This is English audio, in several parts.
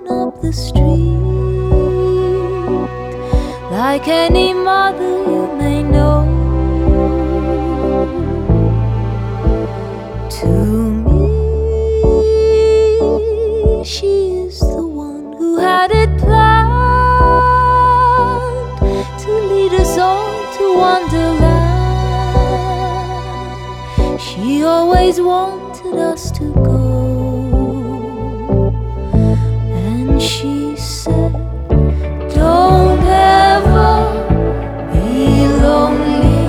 up the street. Like any mother you may know, to me she is the one who had it planned to lead us all to Wonderland. She always wanted us to go, and she said, don't ever be lonely,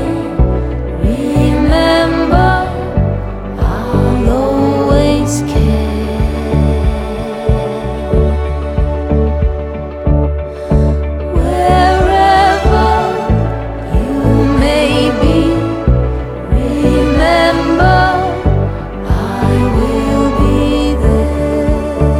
remember I'll always care. Wherever you may be, remember I will be there.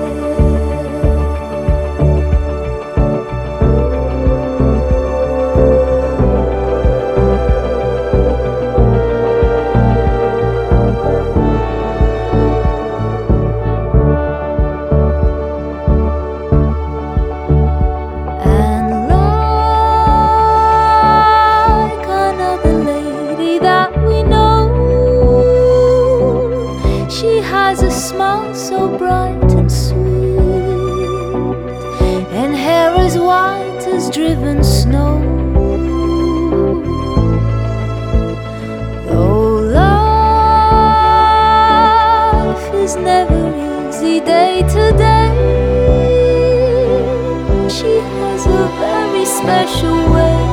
And like another lady that we know, she has a smile so bright and sweet, and hair as white as driven snow. Though life is never easy day to day, she has a very special way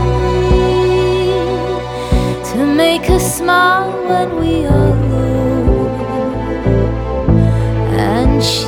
to make us smile when we are low. And she